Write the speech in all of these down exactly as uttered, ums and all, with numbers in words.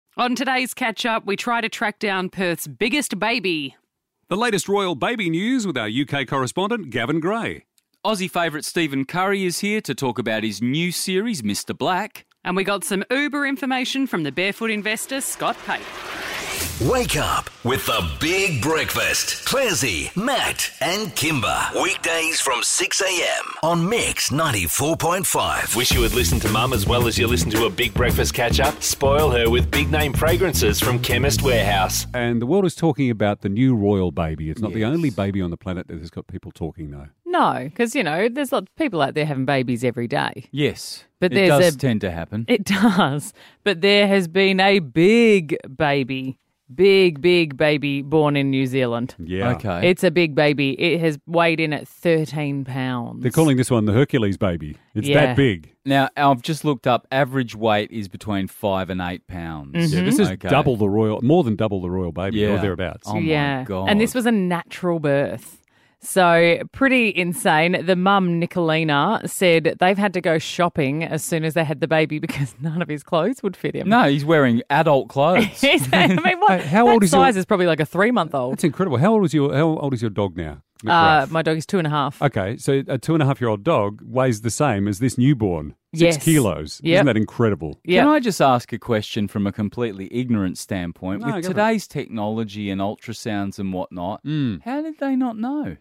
On today's catch-up, we try to track down Perth's biggest baby. The latest royal baby news with our U K correspondent, Gavin Gray. Aussie favourite Stephen Curry is here to talk about his new series, Mister Black. And we got some Uber information from the barefoot investor, Scott Pape. Wake up with the Big Breakfast. Clarsey, Matt and Kimber. Weekdays from six a.m. on Mix ninety-four point five. Wish you would listen to Mum as well as you listen to a Big Breakfast catch-up? Spoil her with big name fragrances from Chemist Warehouse. And the world is talking about the new royal baby. It's not Yes. the only baby on the planet that has got people talking, though. No, because, you know, there's lots of people out there having babies every day. Yes, But it there's does a- tend to happen. It does. But there has been a big baby, big, big baby born in New Zealand. Yeah. Okay. It's a big baby. It has weighed in at thirteen pounds. They're calling this one the Hercules baby. It's Yeah. that big. Now, I've just looked up, average weight is between five and eight pounds. Mm-hmm. Yeah, this is Okay. double the royal, more than double the royal baby, or Yeah. thereabouts. Oh, my yeah. God. And this was a natural birth. So pretty insane. The mum, Nicolina, said they've had to go shopping as soon as they had the baby because none of his clothes would fit him. No, he's wearing adult clothes. I mean, what? Hey, how that old is your- size is probably like a three-month-old. That's incredible. How old is your How old is your dog now? Uh, McGrath? my dog is two and a half. Okay, so a two and a half year old dog weighs the same as this newborn. Six Yes. kilos. Yep. Isn't that incredible? Yeah. Can I just ask a question from a completely ignorant standpoint? No, With go for it. today's technology and ultrasounds and whatnot, Mm. how did they not know?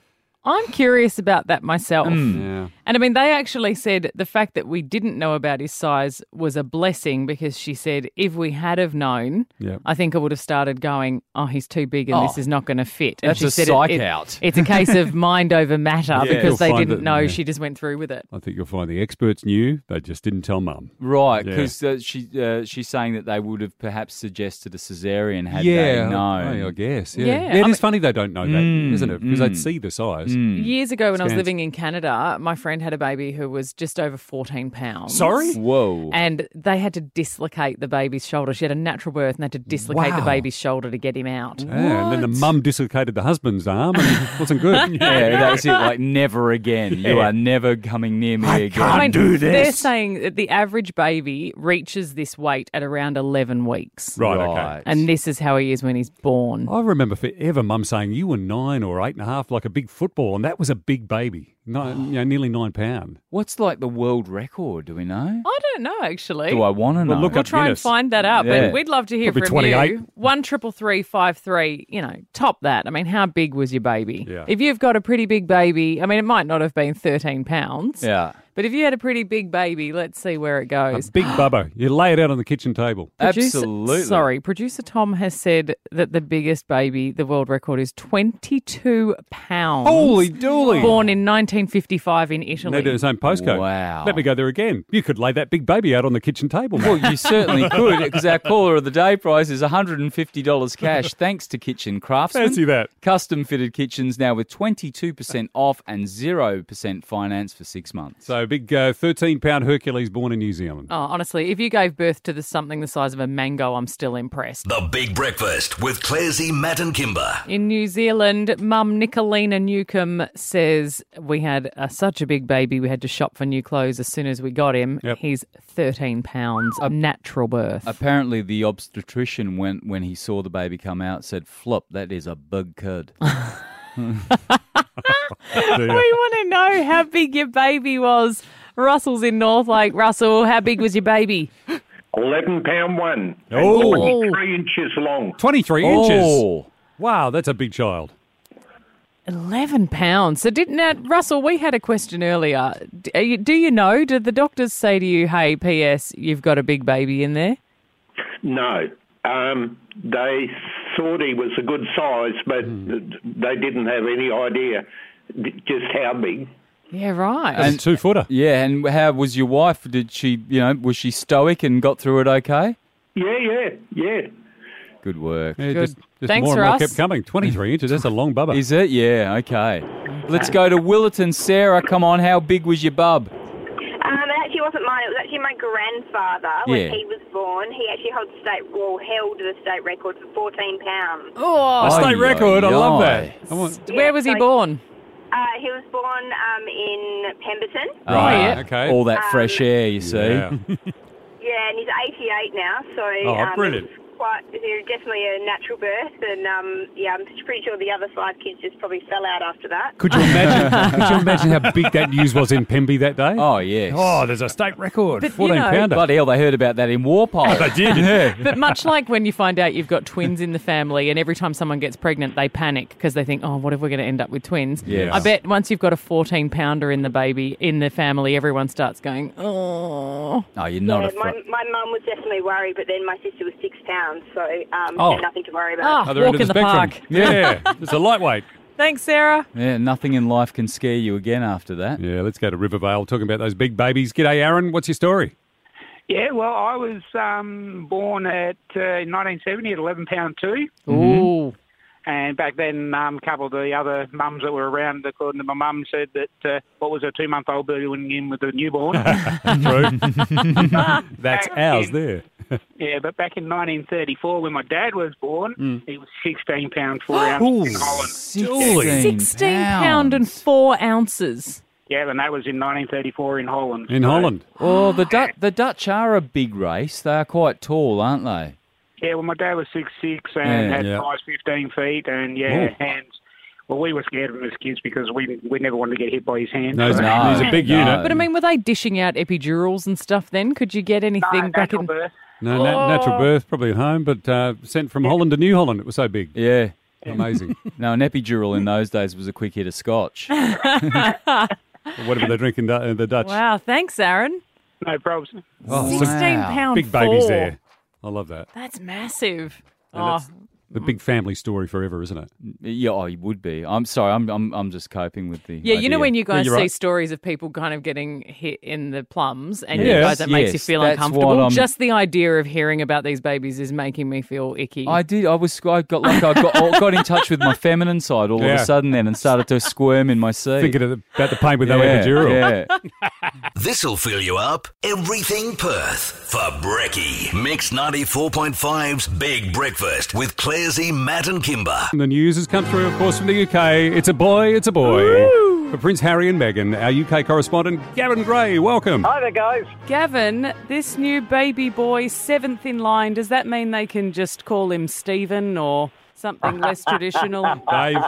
I'm curious about that myself. Yeah. And I mean, they actually said the fact that we didn't know about his size was a blessing because she said if we had have known, Yeah. I think I would have started going, oh, he's too big and Oh, this is not going to fit. And that's she a said psych it- out. It's a case of mind over matter Yeah. because You'll they find didn't that- know. yeah. She just went through with it. I think you'll find the experts knew, they just didn't tell mum. Right, Yeah. because uh, she uh, she's saying that they would have perhaps suggested a cesarean had yeah, they known. I, I guess. Yeah, Yeah, yeah I it mean- is funny they don't know that, Mm, isn't it? Because mm. they'd see the size. Years ago when I was Scans. living in Canada, my friend had a baby who was just over fourteen pounds. Sorry? Whoa. And they had to dislocate the baby's shoulder. She had a natural birth and they had to dislocate the Wow. baby's shoulder to get him out. Yeah, and then the mum dislocated the husband's arm and it wasn't good. yeah, that's it. Like, never again. You are never coming near me again. I mean, do they're this. saying that the average baby reaches this weight at around eleven weeks. Right, okay. And this is how he is when he's born. I remember forever mum saying you were nine or eight and a half, like a big football, and that was a big baby. Nine, you know, nearly nine pound. What's like the world record? Do we know? I don't know, actually. Do I want to know? Well, look We'll up try and Guinness. find that out, Yeah. but we'd love to hear Probably from twenty-eight. you. One triple three five three. You know, top that. I mean, how big was your baby? Yeah. If you've got a pretty big baby, I mean, it might not have been thirteen pounds. Yeah. But if you had a pretty big baby, let's see where it A goes. big bubba. You lay it out on the kitchen table. Producer- Absolutely. Sorry, producer Tom has said that the biggest baby, the world record, is twenty-two pounds. Holy dooly. Born in nineteen fifty-five in Italy. They do the same postcode. Wow. Let me go there again. You could lay that big baby out on the kitchen table. Well, you certainly could, because our caller of the day prize is one hundred fifty dollars cash, thanks to Kitchen Craftsman. Fancy that. Custom fitted kitchens now with twenty-two percent off and zero percent finance for six months. So big uh, thirteen pound Hercules born in New Zealand. Oh, honestly, if you gave birth to the, something the size of a mango, I'm still impressed. The Big Breakfast with Clarsey, Matt and Kimber. In New Zealand, mum Nicolina Newcomb says we had uh, such a big baby we had to shop for new clothes as soon as we got him. Yep. He's thirteen pounds, a natural birth. Apparently, the obstetrician, when, when he saw the baby come out, said, "Flop, that is a big kid." We want to know how big your baby was. Russell's in Northlake. Russell, how big was your baby? eleven pound one. Oh. And twenty-three inches long. twenty-three inches. Oh. Wow, that's a big child. eleven pounds. So didn't that, Russell, we had a question earlier. D- are you- Do you know, did the doctors say to you, hey, P S, you've got a big baby in there? No. Um, they thought he was a good size, but they didn't have any idea just how big. Yeah, right. That's a two footer. Yeah, and how was your wife? Did she, you know, was she stoic and got through it okay? Yeah, yeah, yeah. Good work. Yeah, Good. Just, just Thanks, more and more Russ. kept coming. twenty-three inches, that's a long bubba. Is it? Yeah, okay. Let's go to Willerton. Sarah, come on, how big was your bub? Um, it actually wasn't mine. It was actually my grandfather. When Yeah. he was born, he actually held the state, well, held the state record for fourteen pounds. Oh, a state Aye, record, I aye, love aye. that. I want, where was he so- born? Uh, he was born um, in Pemberton. Right. okay. All that fresh air, you see. Yeah. Yeah, Yeah, and he's eighty-eight now, so Oh, um, brilliant. Quite, you know, definitely a natural birth, and um, yeah, I'm pretty sure the other five kids just probably fell out after that. Could you imagine? could you imagine how big that news was in Pemby that day? Oh, yes. Oh, there's a state record, But, you fourteen know- pounder. Bloody hell, they heard about that in Warpile. They did. Yeah. But much like when you find out you've got twins in the family, and every time someone gets pregnant, they panic because they think, "Oh, what if we're going to end up with twins?" Yes. I bet once you've got a fourteen pounder in the baby in the family, everyone starts going, "Oh." Oh, you're not Yeah, a my, fr- my mum was definitely worried, but then my sister was six pounds, so um, Oh. had nothing to worry about. Oh, Other walk end of in the the spectrum. park. Yeah, it's a lightweight. Thanks, Sarah. Yeah, nothing in life can scare you again after that. Yeah, let's go to Rivervale talking about those big babies. G'day, Aaron. What's your story? Yeah, well, I was um, born at uh, nineteen seventy at eleven pound two, Ooh. and back then um, a couple of the other mums that were around, according to my mum, said that uh, what was a two-month-old going in with a newborn. True. That's Back ours in- there. Yeah, but back in nineteen thirty-four, when my dad was born, Mm. he was sixteen pounds four ounces in Holland. sixteen sixteen pound and four ounces. Yeah, and that was in nineteen thirty-four in Holland. In So, Holland. Oh, the, Du- the Dutch are a big race. They are quite tall, aren't they? Yeah, well, my dad was six foot six and Yeah, had yeah. size fifteen feet, and yeah, Oh. hands. Well, we were scared of him as kids because we we never wanted to get hit by his hand. No, he's, So- a, he's a big No. unit. But I mean, were they dishing out epidurals and stuff then? Could you get anything No, back natural in? birth. No, nat- natural birth, probably at home, but uh, sent from Holland to New Holland. It was so big. Yeah. Amazing. No, an epidural in those days was a quick hit of scotch. Whatever they drink in Du- the Dutch. Wow, thanks, Aaron. No problems. Oh, Sixteen wow. pound. big babies four. there. I love that. That's massive. And Oh, that's the big family story forever, isn't it? Yeah, oh, you would be. I'm sorry, I'm I'm I'm just coping with the yeah, you know idea. when you guys you're see right. stories of people kind of getting hit in the plums, and Yes, you guys, it makes you yes, feel that's uncomfortable. what I'm- Just the idea of hearing about these babies is making me feel icky. I did. I was. I got like I got I got in touch with my feminine side all of Yeah. a sudden then, and started to squirm in my seat. Thinking of the, about the pain with no yeah, epidural. Yeah. This'll fill you up. Everything Perth for Brekkie. Mix ninety-four point five's Big Breakfast with Clarsey, Matt and Kimber. The news has come through, of course, from the U K. It's a boy, it's a boy. For Prince Harry and Meghan, our U K correspondent, Gavin Gray, welcome. Hi there, guys. Gavin, this new baby boy, seventh in line, does that mean they can just call him Stephen or something less traditional? Dave.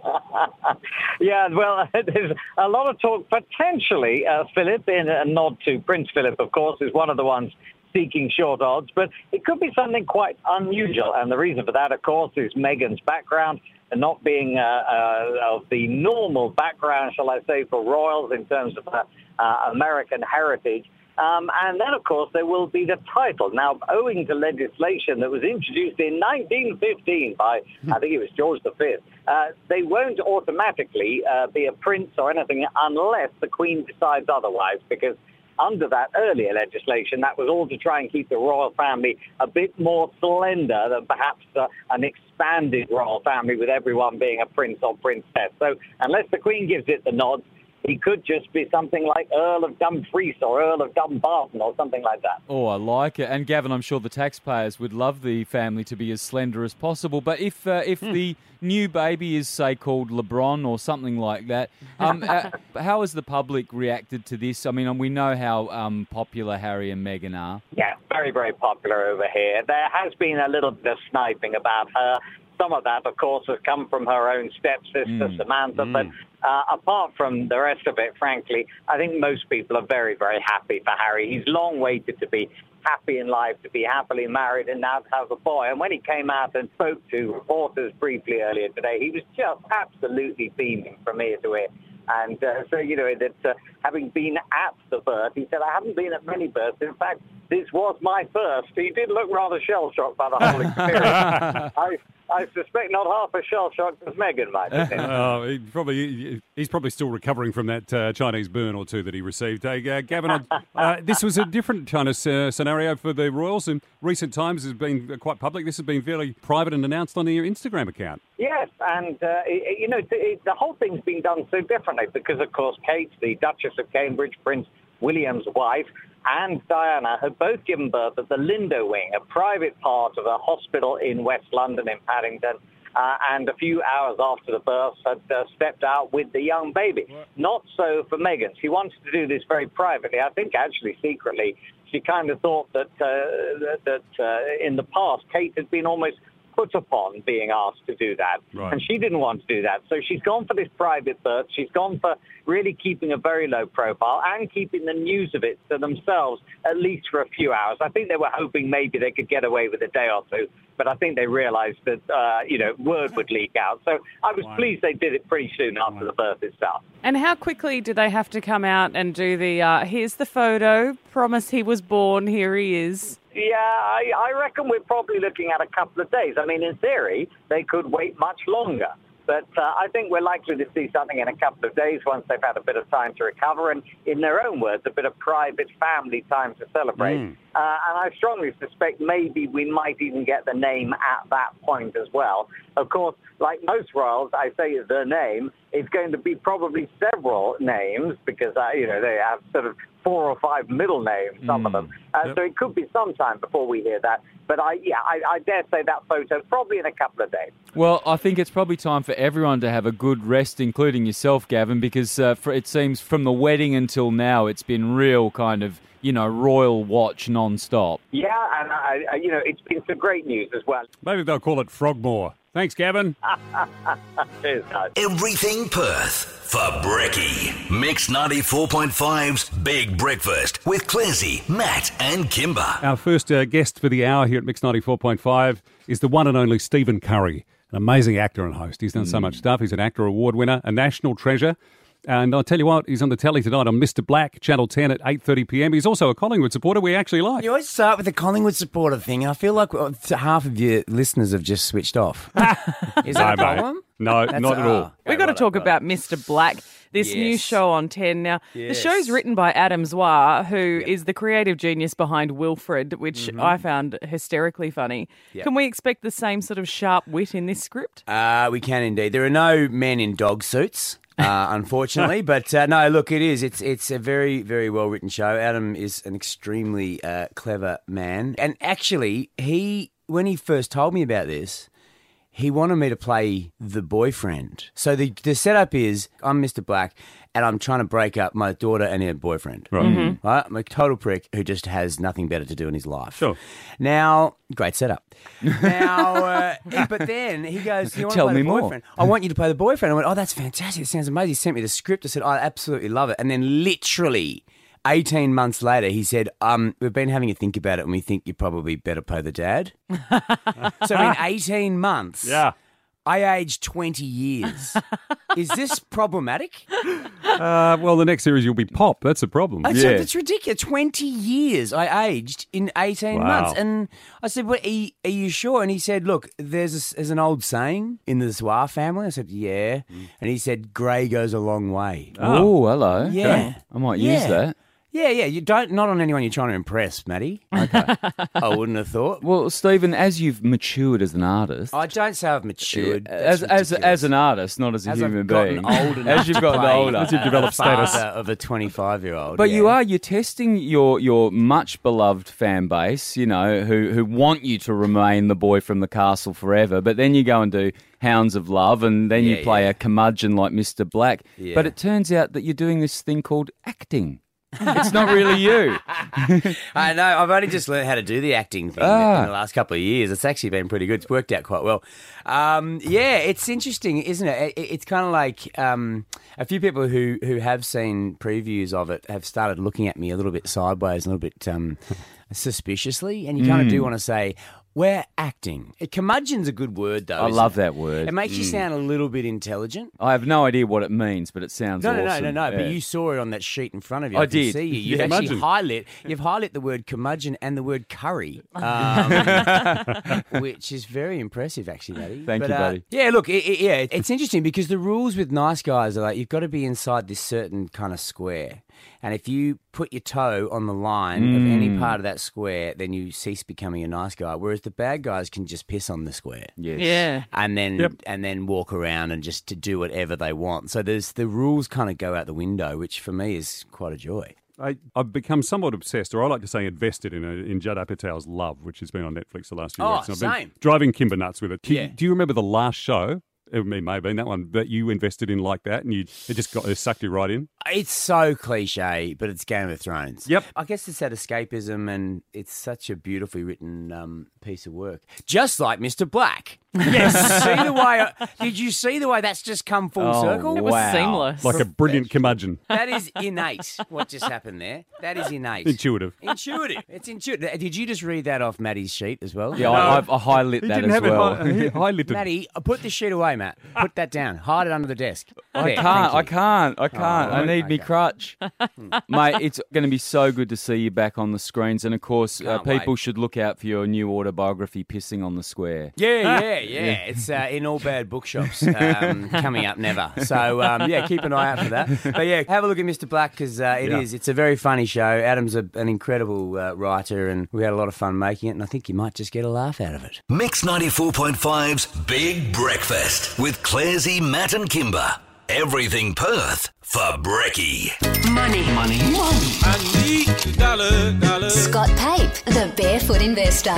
Yeah, well, there's a lot of talk. Potentially, uh, Philip, in a nod to Prince Philip, of course, is one of the ones seeking short odds, but it could be something quite unusual. And the reason for that, of course, is Meghan's background and not being uh, uh, of the normal background, shall I say, for royals in terms of uh, uh, American heritage. Um, and then, of course, there will be the title. Now, owing to legislation that was introduced in nineteen fifteen by, I think it was George the Fifth, uh, they won't automatically uh, be a prince or anything unless the Queen decides otherwise, because under that earlier legislation, that was all to try and keep the royal family a bit more slender than perhaps uh, an expanded royal family with everyone being a prince or princess. So unless the Queen gives it the nod, he could just be something like Earl of Dumfries or Earl of Dumbarton or something like that. Oh, I like it. And Gavin, I'm sure the taxpayers would love the family to be as slender as possible. But if uh, if Hmm. the new baby is, say, called LeBron or something like that, um, uh, how has the public reacted to this? I mean, we know how um, popular Harry and Meghan are. Yeah, very, very popular over here. There has been a little bit of sniping about her. Some of that, of course, has come from her own stepsister, Mm. Samantha. Mm. But uh, apart from the rest of it, frankly, I think most people are very, very happy for Harry. He's long waited to be happy in life, to be happily married, and now to have a boy. And when he came out and spoke to reporters briefly earlier today, he was just absolutely beaming from ear to ear. And uh, so, you know, that uh, having been at the birth, he said, I haven't been at many births. In fact, this was my first. He did look rather shell-shocked by the whole experience. I, I suspect not half as shell-shocked as Meghan might be. Oh, he probably he's probably still recovering from that uh, Chinese burn or two that he received. Hey, uh, Gavin, uh, this was a different kind of uh, scenario for the royals. In recent times, has been quite public. This has been fairly private and announced on your Instagram account. Yes, and, uh, it, you know, it, it, the whole thing's been done so differently because, of course, Kate, the Duchess of Cambridge, Prince William's wife, and Diana had both given birth at the Lindo Wing, a private part of a hospital in West London in Paddington, uh, and a few hours after the birth had uh, stepped out with the young baby. Not so for Meghan. She wanted to do this very privately, I think actually secretly, she kind of thought that uh, that uh, in the past Kate had been almost put upon being asked to do that. Right. And she didn't want to do that. So she's gone for this private birth. She's gone for really keeping a very low profile and keeping the news of it to themselves, at least for a few hours. I think they were hoping maybe they could get away with a day or two, but I think they realised that, uh, you know, word would leak out. So I was wow. pleased they did it pretty soon after wow. the birth itself. And how quickly do they have to come out and do the, uh, here's the photo, promise he was born, here he is? Yeah, I, I reckon we're probably looking at a couple of days. I mean, in theory, they could wait much longer. But uh, I think we're likely to see something in a couple of days once they've had a bit of time to recover and, in their own words, a bit of private family time to celebrate. Mm. Uh, and I strongly suspect maybe we might even get the name at that point as well. Of course, like most royals, I say the name. It's going to be probably several names because, uh, you know, they have sort of four or five middle names, some mm. of them. Uh, yep. So it could be some time before we hear that. But, I, yeah, I, I dare say that photo probably in a couple of days. Well, I think it's probably time for everyone to have a good rest, including yourself, Gavin, because uh, for, it seems from the wedding until now it's been real kind of, you know, royal watch non-stop. Yeah, and, I, I, you know, it's been some great news as well. Maybe they'll call it Frogmore. Thanks, Gavin. Cheers, guys. Everything Perth for Brekkie. Mix ninety-four point five's Big Breakfast with Clazy, Matt and Kimber. Our first uh, guest for the hour here at Mix ninety-four point five is the one and only Stephen Curry, an amazing actor and host. He's done mm. so much stuff. He's an actor award winner, a national treasure. And I'll tell you what, he's on the telly tonight on Mister Black, Channel ten at eight thirty p m. He's also a Collingwood supporter we actually like. You always start with the Collingwood supporter thing. I feel like half of your listeners have just switched off. Is that no, a problem? Mate. No, That's not a, at all. Oh, We've got to talk about Mister Black, this yes. new show on ten. Now, yes. the show's written by Adam Zwar, who yep. is the creative genius behind Wilfred, which mm-hmm. I found hysterically funny. Yep. Can we expect the same sort of sharp wit in this script? Uh, we can indeed. There are no men in dog suits. uh, unfortunately, but uh, no, look, it is. It's it's a very, very well written show. Adam is an extremely uh, clever man, and actually, he when he first told me about this, he wanted me to play the boyfriend. So the the setup is I'm Mister Black, and I'm trying to break up my daughter and her boyfriend. Right, mm-hmm. right? I'm a total prick who just has nothing better to do in his life. Sure. Now, great setup. Now, uh, but then he goes, you want Tell to play me the more. boyfriend? I want you to play the boyfriend. I went, oh, that's fantastic. It sounds amazing. He sent me the script. I said, I absolutely love it. And then literally eighteen months later, he said, um, we've been having a think about it and we think you probably better play the dad. So in eighteen months, yeah. I aged twenty years. Is this problematic? Uh, well, the next series you'll be Pop. That's the problem. It's, yeah. it's ridiculous. twenty years I aged in eighteen Wow. months. And I said, well, are, you, are you sure? And he said, look, there's, a, there's an old saying in the Zwar family. I said, yeah. Mm. And he said, grey goes a long way. Oh, hello. Yeah. I might yeah. use that. Yeah, yeah. You don't not on anyone you're trying to impress, Matty. Okay. I wouldn't have thought. Well, Stephen, as you've matured as an artist, I don't say I've matured. as That's as as an artist, not as a As human I've gotten being. old enough as you've to gotten play older, As you've developed father status. of a twenty-five-year-old. But yeah. you are, you're testing your, your much beloved fan base, you know, who, who want you to remain the boy from the castle forever. But then you go and do Hounds of Love and then Yeah, you play yeah. a curmudgeon like Mister Black. Yeah. But it turns out that you're doing this thing called acting. It's not really you. I know. I've only just learned how to do the acting thing Ah. in the last couple of years. It's actually been pretty good. It's worked out quite well. Um, yeah, it's interesting, isn't it? it it's kind of like um, a few people who, who have seen previews of it have started looking at me a little bit sideways, a little bit um, suspiciously, and you kind of do want to say, we're acting. A curmudgeon's a good word, though. I isn't love it? that word. It makes you sound a little bit intelligent. I have no idea what it means, but it sounds No, awesome. no, no, no, no. Yeah. But you saw it on that sheet in front of you. I I, can did. see you. You've Yeah. actually Curmudgeon. highlight. You've highlight the word curmudgeon and the word curry, um, which is very impressive, actually, Matty. Thank But, you, uh, buddy. yeah, look, it, it, yeah, it's interesting because the rules with nice guys are like you've got to be inside this certain kind of square. And if you put your toe on the line of Mm. any part of that square, then you cease becoming a nice guy. Whereas the bad guys can just piss on the square. Yes. Yeah. And then Yep. and then walk around and just to do whatever they want. So there's the rules kind of go out the window, which for me is quite a joy. I, I've become somewhat obsessed, or I like to say invested in a, in Judd Apatow's Love, which has been on Netflix the last few Oh, weeks. And I've been same. driving Kimber nuts with it. Do, Yeah. you, do you remember the last show it may have been that one that you invested in like that, and you it just got it sucked you right in. It's so cliche, but it's Game of Thrones. Yep. I guess it's that escapism, and it's such a beautifully written um, piece of work. Just like Mister Black. Yes. see the way? Did you see the way that's just come full Oh, circle? It was Wow. seamless. Like a brilliant curmudgeon. That is innate. What just happened there? That is innate. Intuitive. Intuitive. It's intuitive. Did you just read that off Maddie's sheet as well? Yeah, I, I've I highlit He that didn't as have well. it high, highlighted. Maddie, uh, put the sheet away, Matt. Put that down. Hide it under the desk. I There, can't, thank I you. can't, I can't. Oh, I need me okay. crutch. Mate, it's going to be so good to see you back on the screens. And of course, uh, Can't people wait. should look out for your new autobiography, Pissing on the Square. Yeah, yeah, yeah. It's uh, in all bad bookshops. Um, coming up never. So, um, yeah, keep an eye out for that. But, yeah, have a look at Mister Black because uh, it Yeah. is. It's a very funny show. Adam's a, an incredible uh, writer and we had a lot of fun making it, and I think you might just get a laugh out of it. Mix ninety-four point five's Big Breakfast with Clarsey, Matt and Kimber. Everything Perth for Brekkie. Money. Money. I need dollar, dollar. Scott Pape, the Barefoot Investor.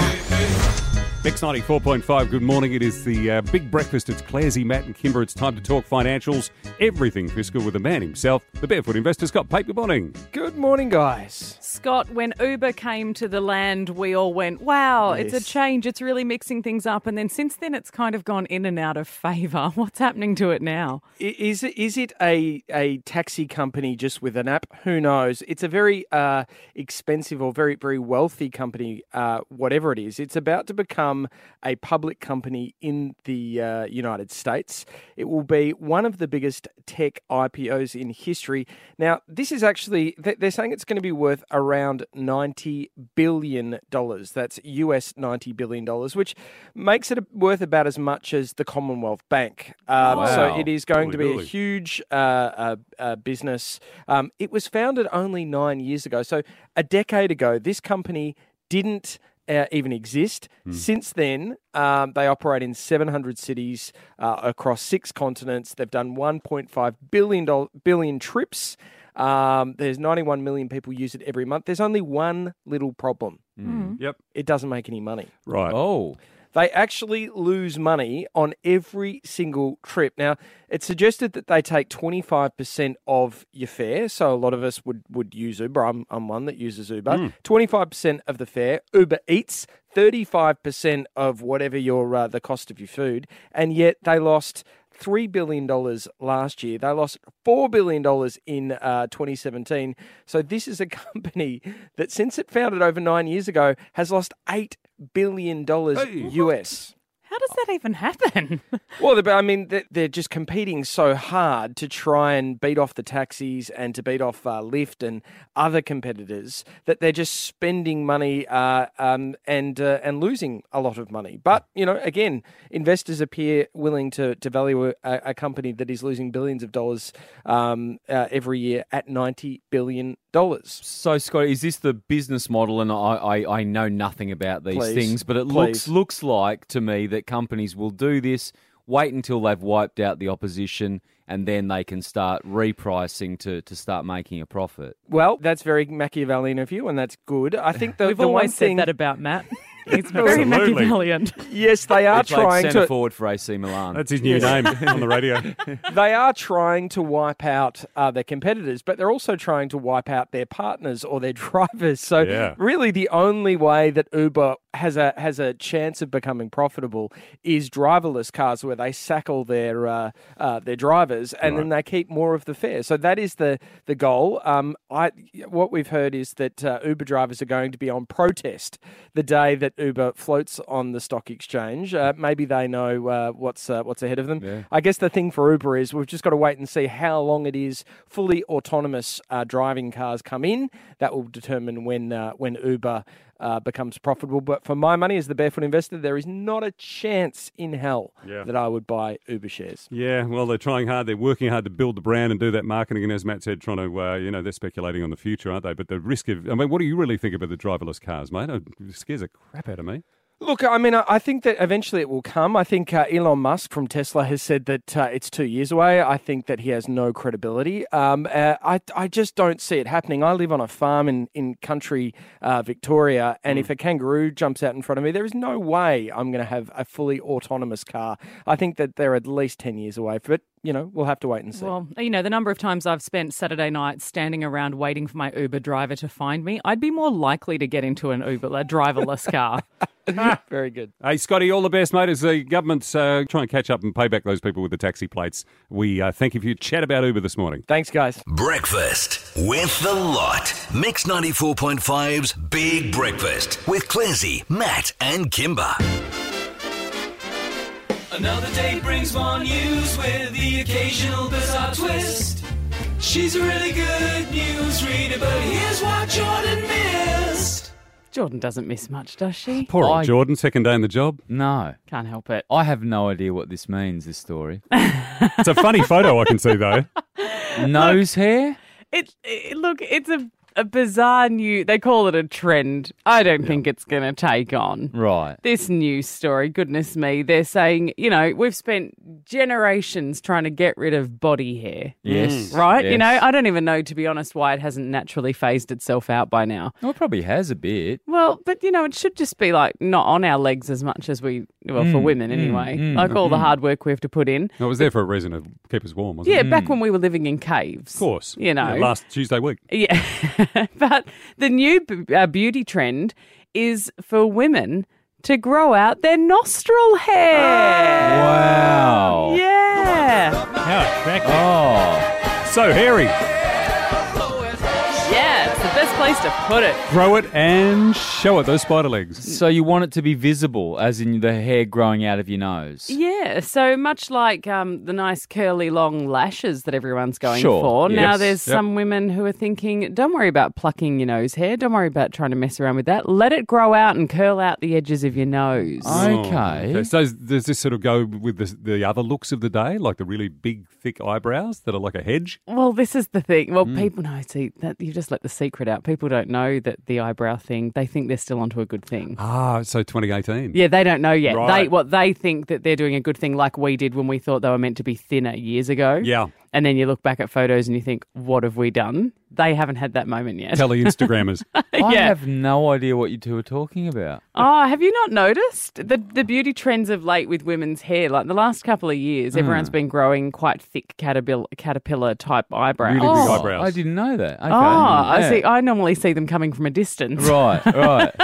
Mix ninety-four point five, good morning. It is the uh, Big Breakfast. It's Clarsey, Matt and Kimber. It's time to talk financials, everything fiscal with the man himself, the Barefoot Investor, Scott Pape. Good morning. Good morning, guys. Scott, when Uber came to the land, we all went, wow, it's a Yes. change. It's really mixing things up. And then since then, it's kind of gone in and out of favour. What's happening to it now? I- Is it, is it a, a taxi company just with an app? Who knows? It's a very uh, expensive or very, very wealthy company, uh, whatever it is. It's about to become a public company in the uh, United States. It will be one of the biggest tech I P Os in history. Now, this is actually, th- they're saying it's going to be worth around ninety billion dollars. That's U S ninety billion dollars, which makes it worth about as much as the Commonwealth Bank. Um, Wow. So it is going to be a Holy. huge uh, uh, uh, business. Um, it was founded only nine years ago. So a decade ago, this company didn't uh, even exist. Since then, um, they operate in seven hundred cities uh, across six continents. They've done one point five billion dollars, billion trips. Um, there's ninety-one million people use it every month. There's only one little problem. Yep. It doesn't make any money. Right. Oh, They actually lose money on every single trip. Now, it's suggested that they take twenty-five percent of your fare. So a lot of us would, would use Uber. I'm, I'm one that uses Uber. twenty-five percent of the fare. Uber Eats, thirty-five percent of whatever your uh, the cost of your food. And yet they lost three billion dollars last year. They lost four billion dollars in uh, twenty seventeen. So this is a company that since it founded over nine years ago has lost eight billion dollars Hey. U S. How does that even happen? Well, they're- I mean, they're- they're just competing so hard to try and beat off the taxis and to beat off uh, Lyft and other competitors that they're just spending money uh, um, and uh, and losing a lot of money. But, you know, again, investors appear willing to, to value a, a company that is losing billions of dollars um, uh, every year at ninety billion dollars. so Scott, is this the business model? And I, I, I know nothing about these Please, things, but it please. looks looks like to me that companies will do this, wait until they've wiped out the opposition, and then they can start repricing to, to start making a profit. Well, that's very Machiavellian of you, and that's good. I think the, We've the one always said thing... that about Matt. He's very Absolutely. Machiavellian. Yes, they are He played trying centre to... forward for A C Milan. That's his new name on the radio. They are trying to wipe out uh, their competitors, but they're also trying to wipe out their partners or their drivers. So Yeah. really the only way that Uber has a has a chance of becoming profitable is driverless cars where they sack all their uh, uh, their drivers and then they keep more of the fare. So that is the the goal. Um, I what we've heard is that uh, Uber drivers are going to be on protest the day that Uber floats on the stock exchange. Uh, maybe they know uh, what's uh, what's ahead of them. Yeah. I guess the thing for Uber is we've just got to wait and see how long it is fully autonomous uh, driving cars come in. That will determine when uh, when Uber uh, becomes profitable. But for my money as the Barefoot Investor, there is not a chance in hell Yeah. that I would buy Uber shares. Yeah, well, they're trying hard. They're working hard to build the brand and do that marketing. And as Matt said, trying to, uh, you know, they're speculating on the future, aren't they? But the risk of, I mean, what do you really think about the driverless cars, mate? It scares the crap out of me. Look, I mean, I I think that eventually it will come. I think uh, Elon Musk from Tesla has said that uh, it's two years away. I think that he has no credibility. Um, uh, I, I just don't see it happening. I live on a farm in, in country uh, Victoria, and mm. if a kangaroo jumps out in front of me, there is no way I'm going to have a fully autonomous car. I think that they're at least ten years away. But, you know, we'll have to wait and see. Well, you know, the number of times I've spent Saturday night standing around waiting for my Uber driver to find me, I'd be more likely to get into an Uber, a driverless car. Very good. Hey, Scotty, all the best, mate, as the government's uh, trying to catch up and pay back those people with the taxi plates. We uh, thank you for your chat about Uber this morning. Thanks, guys. Breakfast with the lot. Mix ninety-four point five's Big Breakfast with Clazy, Matt and Kimber. Another day brings more news with the occasional bizarre twist. She's a really good news reader, but here's what Jordan missed. Jordan doesn't miss much, does she? Poor old I- Jordan, second day in the job. No. Can't help it. I have no idea what this means, this story. It's a funny photo I can see, though. Nose hair? It, it look, it's a, a bizarre new. They call it a trend. I don't yeah. think it's going to take on. Right. This news story, goodness me, they're saying, you know, we've spent generations trying to get rid of body hair. Yes. Right? Yes. You know, I don't even know, to be honest, why it hasn't naturally phased itself out by now. Well, it probably has a bit. Well, but, you know, it should just be like not on our legs as much as we, well, mm, for women anyway, mm, mm, like all mm. the hard work we have to put in. It was there for a reason to keep us warm, wasn't yeah, it? Yeah, back when we were living in caves. Of course. You know. Yeah, last Tuesday week. Yeah. But the new b- uh, beauty trend is for women to grow out their nostril hair. Wow. Yeah. How attractive. Oh. So hairy. Yeah, it's the best place to put it. Grow it and show it, those spider legs. So you want it to be visible, as in the hair growing out of your nose? Yeah, so much like um, the nice curly long lashes that everyone's going Sure, for. yes. Now there's Yep. some women who are thinking, don't worry about plucking your nose hair. Don't worry about trying to mess around with that. Let it grow out and curl out the edges of your nose. Okay. Oh, so does this sort of go with the, the other looks of the day, like the really big, thick eyebrows that are like a hedge? Well, this is the thing. Well, Mm. people know, see, that you just let the secret out. People don't know that the eyebrow thing, they think they're still onto a good thing. Ah, so twenty eighteen. Yeah, they don't know yet. Right. They what they think that they're doing a good thing, like we did when we thought they were meant to be thinner years ago. Yeah. And then you look back at photos and you think, what have we done? They haven't had that moment yet. Tell the Instagrammers. I Yeah. have no idea what you two are talking about. Oh, have you not noticed the the beauty trends of late with women's hair? Like the last couple of years, everyone's been growing quite thick caterpillar caterpillar type eyebrows. Really Oh, big eyebrows. I didn't know that. Okay. Oh, I Yeah. see. I normally see them coming from a distance. Right, right.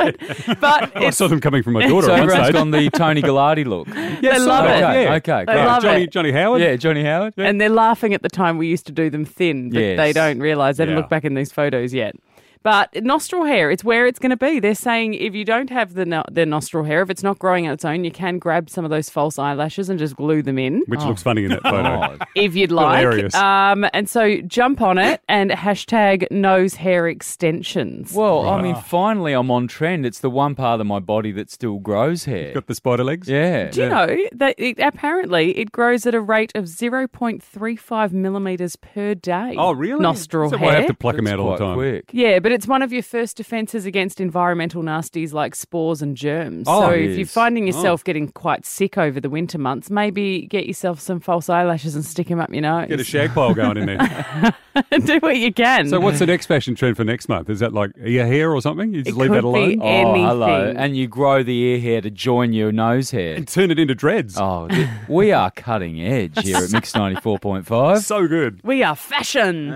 But I it's, saw them coming from my daughter so at one everyone's stage. gone the Tony Gallardi look. they love okay, it. Yeah. okay, They great. love Johnny, it. Johnny Howard? Yeah, Johnny Howard. And they're laughing at the time we used to do them thin, but Yes. they don't realise. They don't Yeah. look back in these photos yet. But nostril hair, it's where it's going to be. They're saying if you don't have the no- the nostril hair, if it's not growing on its own, you can grab some of those false eyelashes and just glue them in. Which looks funny in that photo. God. If you'd like. Hilarious. Um, and so jump on it and hashtag nose hair extensions. Well, I mean, finally I'm on trend. It's the one part of my body that still grows hair. Got the spider legs? Yeah. Do you know that it, apparently it grows at a rate of zero point three five millimetres per day? Oh, really? Nostril so hair. I have to pluck them That's out all the quite time. quick. Yeah, but it's one of your first defences against environmental nasties like spores and germs. Oh, so it if you're is. finding yourself getting quite sick over the winter months, maybe get yourself some false eyelashes and stick them up your nose. Get a shag pile going in there. Do what you can. So what's the next fashion trend for next month? Is that like ear hair or something? You just It leave that could be alone? any- Oh, hello. Anything. And you grow the ear hair to join your nose hair. And turn it into dreads. Oh, th- we are cutting edge here at Mix ninety-four point five. So good. We are fashion.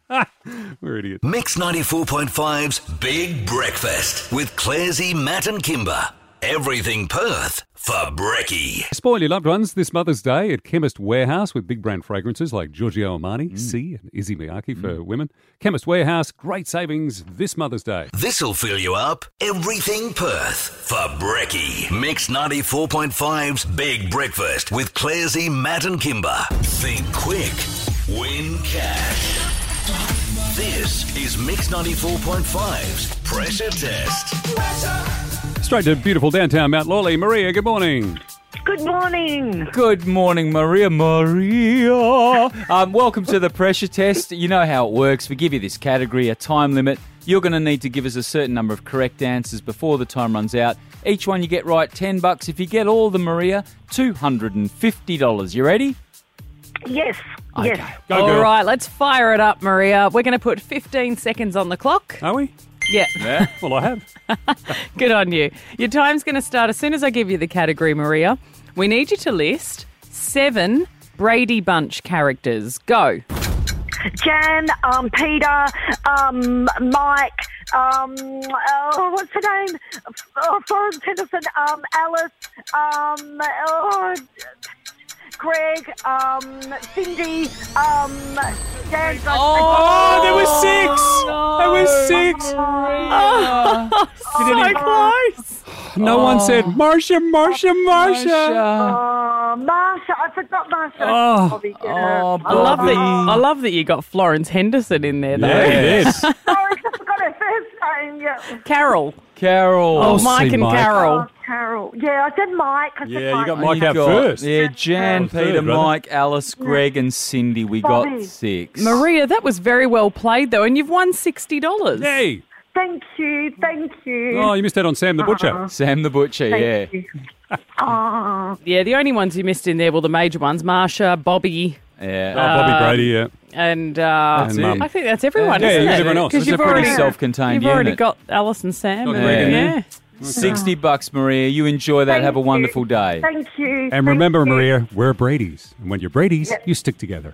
We're idiots. Mix ninety-four point five's Big Breakfast with Clazy, Matt and Kimber. Everything Perth for Brekkie. Spoil your loved ones this Mother's Day at Chemist Warehouse with big brand fragrances like Giorgio Armani, C and Izzy Miyake for women. Chemist Warehouse, great savings this Mother's Day. This'll fill you up. Everything Perth for Brekkie. Mix ninety-four point five's Big Breakfast with Clazy, Matt and Kimber. Think quick. Win cash. This is Mix ninety-four point five's Pressure Test. Straight to beautiful downtown Mount Lawley. Maria, good morning. Good morning. Good morning, Maria. Maria. Um, welcome to the pressure test. You know how it works. We give you this category, a time limit. You're going to need to give us a certain number of correct answers before the time runs out. Each one you get right, ten bucks. If you get all of them, Maria, two hundred fifty dollars. You ready? Yes. Okay. Yes. Go, All girl. right, let's fire it up, Maria. We're going to put fifteen seconds on the clock. Are we? Yeah. Yeah. Well, I have. Good on you. Your time's going to start as soon as I give you the category, Maria. We need you to list seven Brady Bunch characters. Go. Jan, um, Peter, um, Mike, um, oh, what's her name? Oh, Florence Henderson, um, Alice, um, oh, Greg, um, Cindy, um, Dan. Oh, there was six. There was six. Oh, so close. No one said Marsha, Marsha, Marsha. Oh, Marsha, I forgot Marsha. Oh. Bobby, yeah. Oh, I love that. Bobby. I love that you got Florence Henderson in there, though. Yes. Sorry, I forgot her first name. Yeah. Carol. Carol. Oh, see Mike and Mike. Carol. Oh, Carol. Yeah, I said Mike. I said Yeah, you Mike. got Mike You out got- first. Yeah, Jan, Oh, Peter, third, brother. Mike, Alice, Greg, and Cindy. We Bobby. got six. Maria, that was very well played, though, and you've won sixty dollars. Hey. Thank you, thank you. Oh, you missed out on Sam the Butcher. Sam the Butcher, yeah. Thank you. Oh, Yeah, the only ones you missed in there were the major ones, Marsha, Bobby, Yeah. Oh, Bobby Uh, Brady, yeah. and uh, That's it. I think that's everyone, Yeah, isn't yeah, it? everyone else. 'Cause It's a you've pretty already, self-contained you've already unit. got Alice and Sam. Got and- Greg in yeah. there. sixty bucks, Maria. You enjoy that. Thank Have a you. wonderful day. thank you. And thank remember, you. Maria, we're Brady's. And when you're Brady's, you stick together.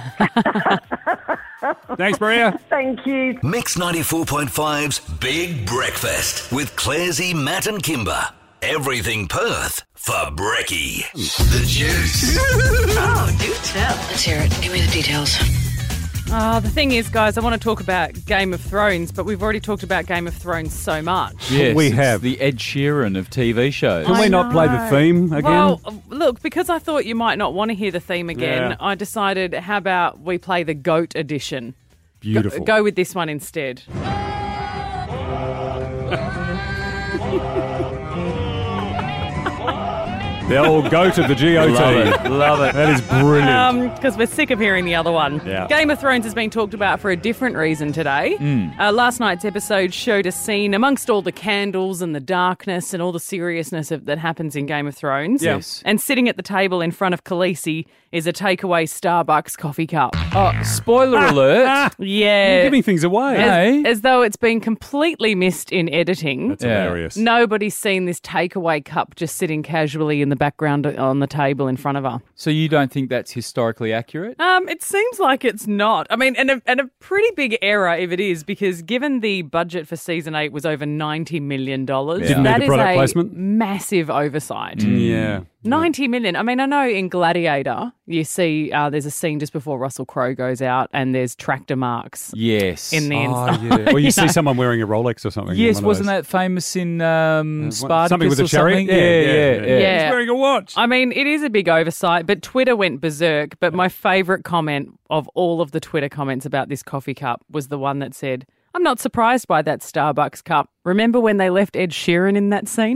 Thanks, Maria. Thank you. Mix ninety-four point five's Big Breakfast with Clarsey, Matt and Kimber. Everything Perth for Brekkie. The Juice. Oh, do tell. Let's hear it. Give me the details. Oh, the thing is, guys, I want to talk about Game of Thrones, but we've already talked about Game of Thrones so much. Yes, We it's have. the Ed Sheeran of T V shows. Can we not play the theme again? Well, look, because I thought you might not want to hear the theme again, Yeah. I decided, how about we play the GOAT edition? Beautiful. Go, go with this one instead. The old goat of the G O T. Love it. Love it. That is brilliant. Because we're sick of hearing the other one. Yeah. Game of Thrones has been talked about for a different reason today. Mm. Uh, last night's episode showed a scene amongst all the candles and the darkness and all the seriousness of, that happens in Game of Thrones. Yes. And sitting at the table in front of Khaleesi is a takeaway Starbucks coffee cup. Oh, spoiler alert. Yeah. You're giving things away. Hey. As, as though it's been completely missed in editing. That's Yeah. hilarious. Nobody's seen this takeaway cup just sitting casually in the background on the table in front of her. So you don't think that's historically accurate? Um, it seems like it's not. I mean, and a, and a pretty big error if it is, because given the budget for season eight was over ninety million dollars, Yeah. Didn't need that the is product a placement. massive oversight. Yeah. ninety million. I mean, I know in Gladiator, you see uh, there's a scene just before Russell Crowe goes out and there's tractor marks Yes. in the Oh, inside. yeah. Well, you see know? someone wearing a Rolex or something. Yes, one of wasn't those. that famous in um, Uh, Spartacus something with a or chariot? something? Yeah, Yeah, yeah, yeah, yeah. yeah. Yeah. He's wearing a watch. I mean, it is a big oversight, but Twitter went berserk. But my favourite comment of all of the Twitter comments about this coffee cup was the one that said, "I'm not surprised by that Starbucks cup. Remember when they left Ed Sheeran in that scene?"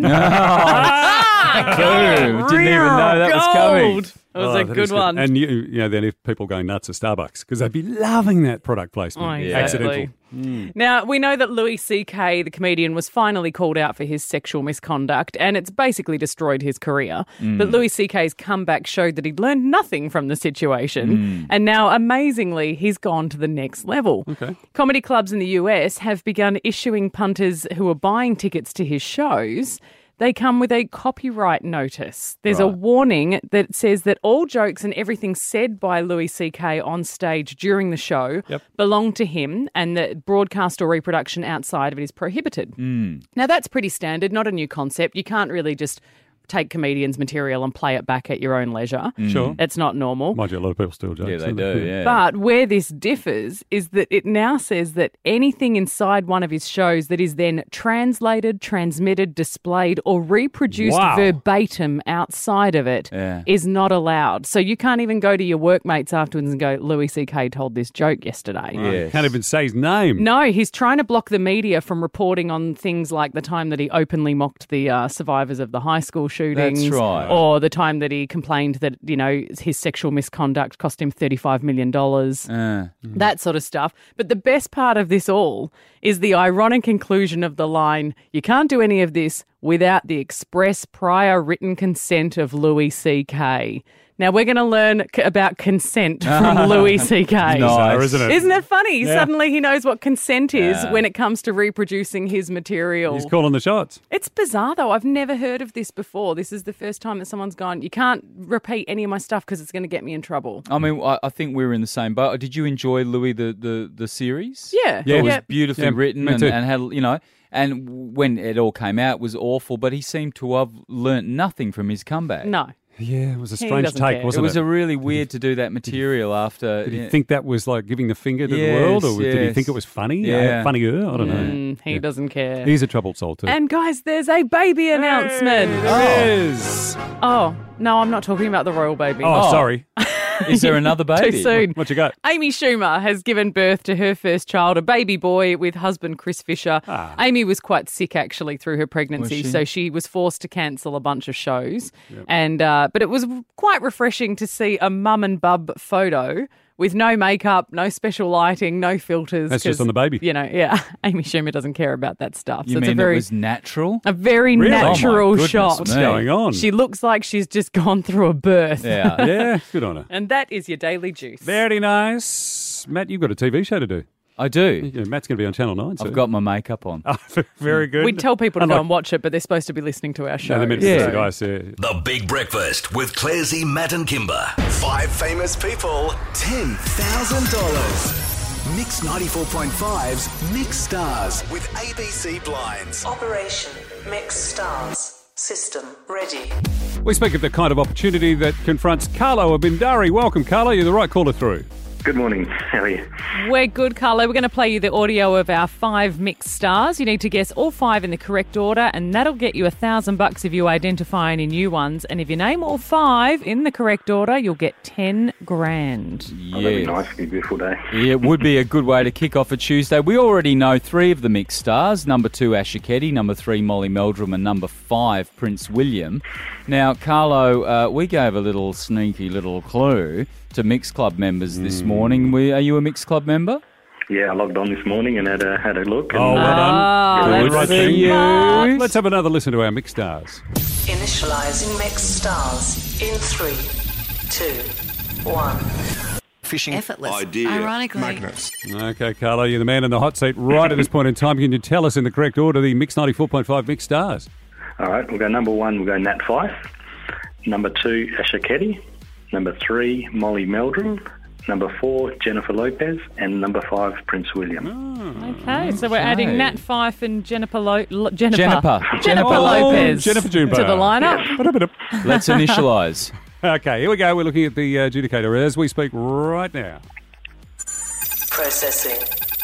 Boom. Didn't even know that was coming. Gold. That was Oh, a that good is one. And you, you know, then if people going nuts at Starbucks, because they'd be loving that product placement. Oh, Yeah. exactly. Accidental. Now, we know that Louis C K, the comedian, was finally called out for his sexual misconduct, and it's basically destroyed his career. Mm. But Louis C K's comeback showed that he'd learned nothing from the situation, Mm. and now, amazingly, he's gone to the next level. Okay. Comedy clubs in the U S have begun issuing punters who are buying tickets to his shows. They come with a copyright notice. There's a Right. warning that says that all jokes and everything said by Louis C K on stage during the show Yep. belong to him, and that broadcast or reproduction outside of it is prohibited. Mm. Now, that's pretty standard, not a new concept. You can't really just take comedians' material and play it back at your own leisure. Sure. It's not normal. Mind you, a lot of people still jokes. Yeah, they don't do, yeah. But where this differs is that it now says that anything inside one of his shows that is then translated, transmitted, displayed, or reproduced Wow. verbatim outside of it is Yeah. not allowed. So you can't even go to your workmates afterwards and go, Louis C K told this joke yesterday. You can't even say his name. No, he's trying to block the media from reporting on things like the time that he openly mocked the uh, survivors of the high school shootings. That's right. Or the time that he complained that, you know, his sexual misconduct cost him thirty-five million dollars. Uh, That sort of stuff. But the best part of this all is the ironic inclusion of the line, you can't do any of this without the express prior written consent of Louis C K. Now, we're going to learn c- about consent from Louis C K. Nice. Isn't it? Isn't it funny? Yeah. Suddenly he knows what consent is Yeah. when it comes to reproducing his material. He's calling the shots. It's bizarre, though. I've never heard of this before. This is the first time that someone's gone, you can't repeat any of my stuff because it's going to get me in trouble. I mean, I, I think we were in the same boat. Did you enjoy Louis the, the, the series? Yeah. Yeah, it was Yeah. beautifully Yeah, written me and, too. and had, you know, and when it all came out, it was awful, but he seemed to have learnt nothing from his comeback. No. Yeah, it was a He strange doesn't take, care. wasn't it? It was a really weird to do that material after. Did he yeah. think that was like giving the finger to Yes, the world, or did he yes. think it was funny? Yeah. Uh, funnier? I don't know. Mm, he doesn't care. He's a troubled soul too. And guys, there's a baby announcement. There is. Oh, no, I'm not talking about the royal baby. Oh, sorry. Is there another baby? Too soon. What you got? Amy Schumer has given birth to her first child, a baby boy, with husband Chris Fisher. Ah. Amy was quite sick, actually, through her pregnancy, Was she? so she was forced to cancel a bunch of shows. And uh, but it was quite refreshing to see a mum and bub photo with no makeup, no special lighting, no filters. That's just 'cause, on the baby. You know, yeah, Amy Schumer doesn't care about that stuff. You so mean it's a very, it was natural? a very Really? natural Oh my goodness shot. What's me. going on? She looks like she's just gone through a birth. Yeah. Yeah, good on her. And that is your daily juice. Very nice. Matt, you've got a T V show to do. I do. Yeah, Matt's going to be on Channel nine soon. I've got my makeup on. Oh, very good. We'd tell people to Unlike- go and watch it, but they're supposed to be listening to our show. No, they're meant to Yeah. be guys. Yeah. The Big Breakfast with Clarsey, Matt and Kimber. Five famous people, ten thousand dollars. Mix ninety-four point five's Mix Stars with A B C Blinds. Operation Mix Stars. System ready. We speak of the kind of opportunity that confronts Carlo Abindari. Welcome, Carlo. You're the right caller through. Good morning. How are you? We're good, Carlo. We're going to play you the audio of our five mixed stars. You need to guess all five in the correct order, and that'll get you a thousand bucks if you identify any new ones. And if you name all five in the correct order, you'll get ten grand. Oh, that'd be Yeah. nice. It'd be a beautiful day. Yeah, it would be a good way to kick off a Tuesday. We already know three of the mixed stars. Number two, Asher Keddy. Number three, Molly Meldrum. And number five, Prince William. Now, Carlo, uh, we gave a little sneaky little clue to Mixed Club members this morning. We, are you a Mixed Club member? Yeah, I logged on this morning and had a, had a look. And, Oh, well done. Ah, Good let's right see thing. you. Let's have another listen to our mixed stars. Initializing Mixed Stars in three, two, one. Fishing Effortless. idea Ironically. magnets. Okay, Carlo, you're the man in the hot seat right at this point in time. Can you tell us in the correct order the Mix ninety-four point five mixed stars? All right, we'll go number one, we'll go Nat Fife. Number two, Asher Keddy. Number three, Molly Meldrum. Number four, Jennifer Lopez. And number five, Prince William. Okay, so we're adding Nat Fife and Jennifer Lo- Lo- Jennifer. Jennifer. Jennifer Jennifer. Lopez. Jennifer Junebug. To the lineup. Let's initialise. Okay, here we go. We're looking at the uh, adjudicator as we speak right now. Processing.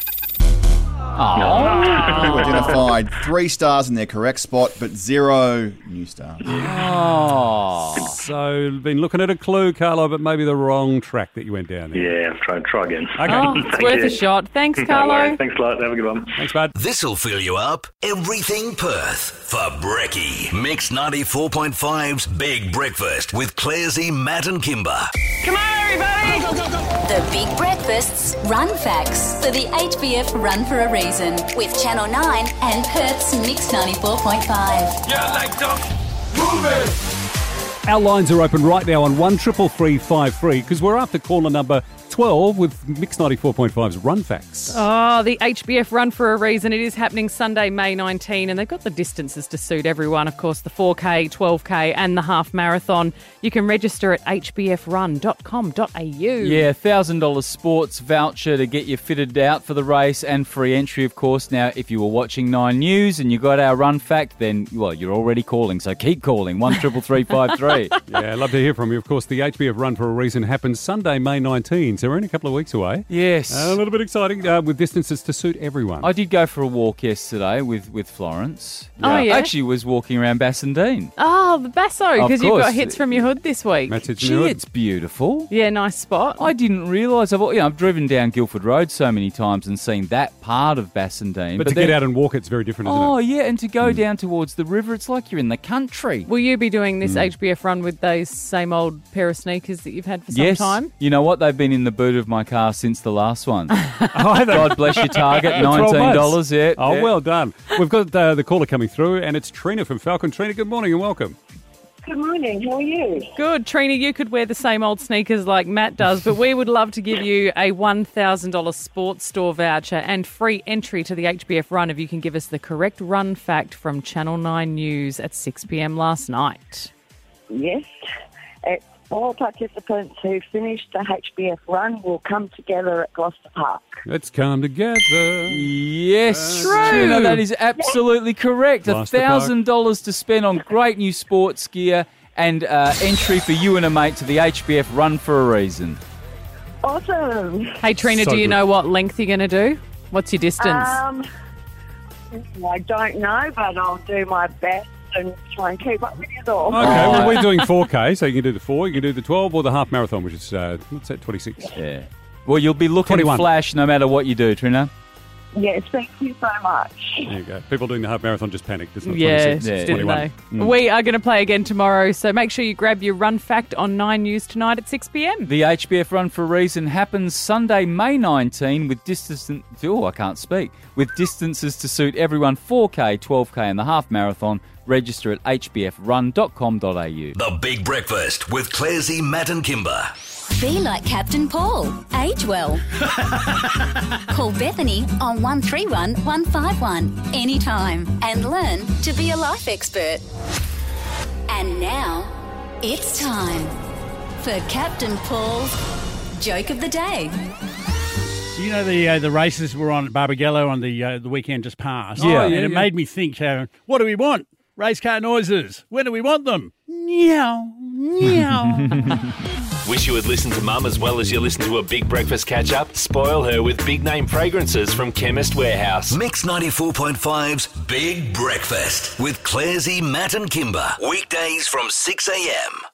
People identified three stars in their correct spot, but zero new stars. Oh. So, been looking at a clue, Carlo, but maybe the wrong track that you went down there. Yeah, try, try again. Okay. Oh, it's Thank worth you. a shot. Thanks, No Carlo. worries. Thanks a lot. Have a good one. Thanks, bud. This'll fill you up. Everything Perth for Brekkie. Mix ninety-four point five's Big Breakfast with Clarsey, Matt and Kimber. Come on, everybody! Go, go, go, go. The Big Breakfast's Run Facts for the H B F Run for a Reason with Channel nine and Perth's Mix ninety-four point five. Yeah, like dog. Move it. Our lines are open right now on one triple three five three because we're after caller number twelve with Mix ninety-four point five's Run Facts. Oh, the H B F Run for a Reason. It is happening Sunday, May nineteenth, and they've got the distances to suit everyone. Of course, the four K, twelve K and the half marathon. You can register at h b f run dot com dot a u. Yeah, one thousand dollars sports voucher to get you fitted out for the race and free entry, of course. Now, if you were watching Nine News and you got our run fact, then, well, you're already calling, so keep calling, one triple three five three. Yeah, I'd love to hear from you. Of course, the H B F Run for a Reason happens Sunday, May nineteenth. So Tarun, a couple of weeks away. Yes. Uh, a little bit exciting uh, with distances to suit everyone. I did go for a walk yesterday with, with Florence. Oh, yeah? Actually was walking around Bassendean. Oh, the Basso, Of because you've got course. hits from your hood this week. That's it. Gee, it's beautiful. Yeah, nice spot. I didn't realise. I've, you know, I've driven down Guildford Road so many times and seen that part of Bassendean. But, to then- get out and walk, it's very different, isn't Oh, it? yeah, and to go down towards the river, it's like you're in the country. Will you be doing this Mm. H B F run with those same old pair of sneakers that you've had for some Yes. time? You know what? They've been in the boot of my car since the last one. Oh, God bless your Target, twelve nineteen dollars. months. Yeah. Oh, yeah. well done. We've got uh, the caller coming through, and it's Trina from Falcon. Trina, good morning and welcome. Good morning. How are you? Good. Trina, you could wear the same old sneakers like Matt does, but we would love to give you a one thousand dollars sports store voucher and free entry to the H B F run if you can give us the correct run fact from Channel nine News at six p.m. last night. Yes. It's all participants who finished the H B F run will come together at Gloucester Park. Let's come together. Yes, True. Trina, that is absolutely correct. A Gloucester Park. thousand dollars to spend on great new sports gear and uh, entry for you and a mate to the H B F Run for a Reason. Awesome. Hey, Trina, So do you good. know what length you're going to do? What's your distance? Um, I don't know, but I'll do my best and try and keep up with you all. Okay, well, we're doing four K, so you can do the four, you can do the twelve, or the half marathon, which is, uh, what's that, twenty-six? Yeah. Well, you'll be looking twenty-one. flash no matter what you do, Trina. Yes, thank you so much. There you go. People doing the half marathon just panicked. It's not Yeah, twenty-six, it's didn't twenty-one. they? Mm. We are going to play again tomorrow, so make sure you grab your run fact on Nine News tonight at six p.m. The H B F Run for a Reason happens Sunday, May nineteenth with distance. Oh, I can't speak. With distances to suit everyone: four K, twelve K, and the half marathon. Register at h b f run dot com dot a u. The Big Breakfast with Clarsey, Matt and Kimber. Be like Captain Paul. Age well. Call Bethany on one three one, one five one anytime and learn to be a life expert. And now, it's time for Captain Paul's Joke of the Day. So you know the uh, the races were on at Barbagallo on the uh, the weekend just passed. Yeah. and Yeah, it yeah. made me think, uh, what do we want? Race car noises. When do we want them? Meow, meow. Wish you had listened to Mum as well as you listen to a Big Breakfast catch-up? Spoil her with big name fragrances from Chemist Warehouse. Mix ninety-four point five's Big Breakfast with Clarsey, Matt and Kimber. Weekdays from six a.m.